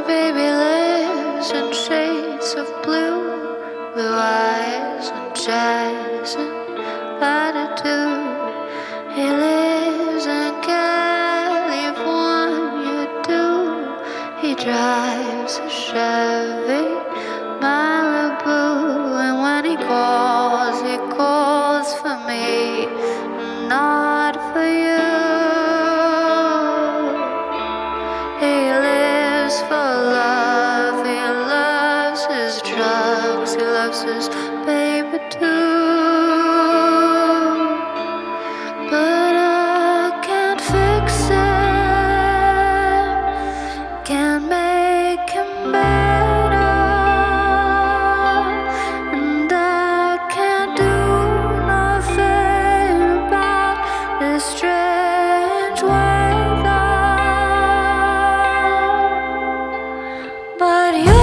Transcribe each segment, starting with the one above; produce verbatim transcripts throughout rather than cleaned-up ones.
baby lives in shades of blue, blue eyes and jazz and latitude. He lives in California too. He drives a Chevy Malibu, and when he calls, he calls for me, not for you. He lives for love, he loves his drugs, he loves his baby too. But I can't fix it, can't make him better, and I can't do nothing about this strange weather. But you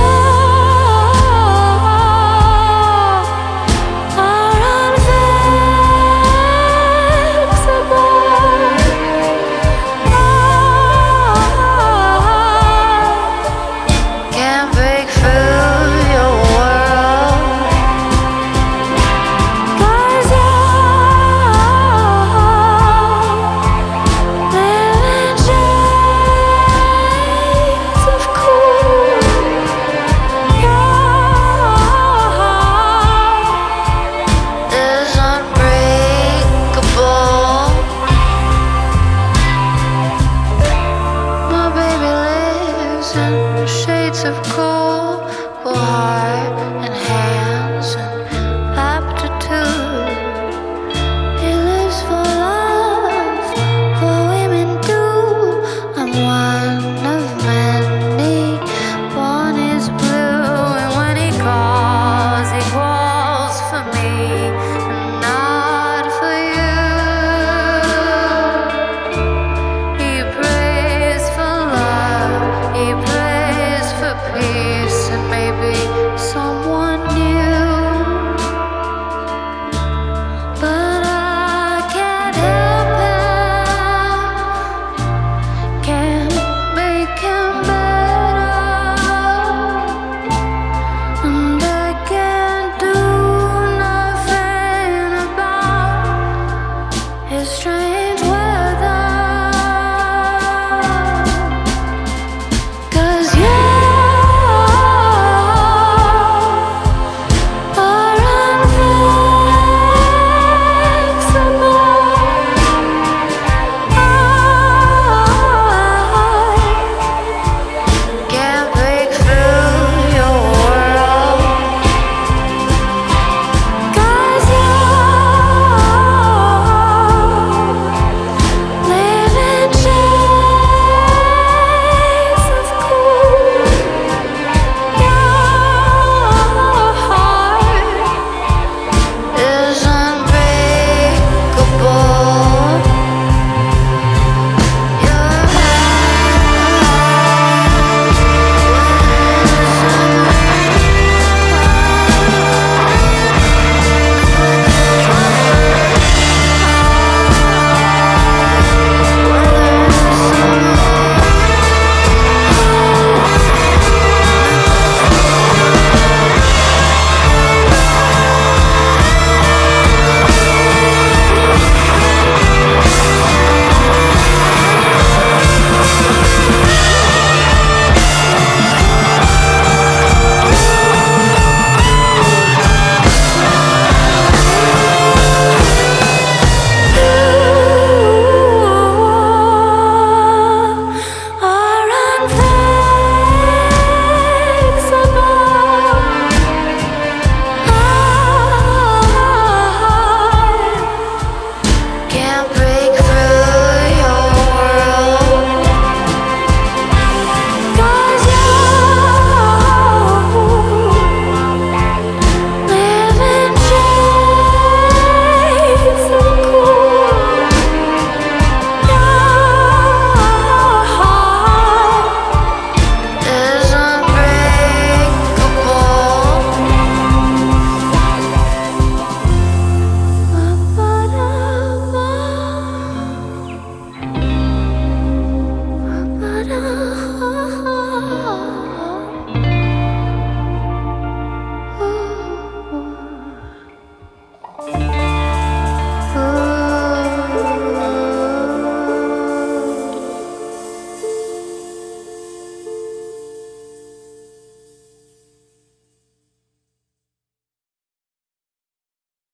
are unfixable. I can't break through your world, 'cause you live in shades of cool. Your heart is unbreakable. My baby lives in shades of cool, for heart and hands and aptitude. He lives for love, for women too. I'm one of many, one is blue, and when he calls, he calls for me, and not for you. He prays for love, he prays for peace, and maybe someone new. But I can't help him, can't make him better, and I can't do nothing about his strange weather. 'Cause you are unfixable. I can't break through your world, 'cause you live in shades of cool. Your heart is unbreakable. Your are unfixable. I can't break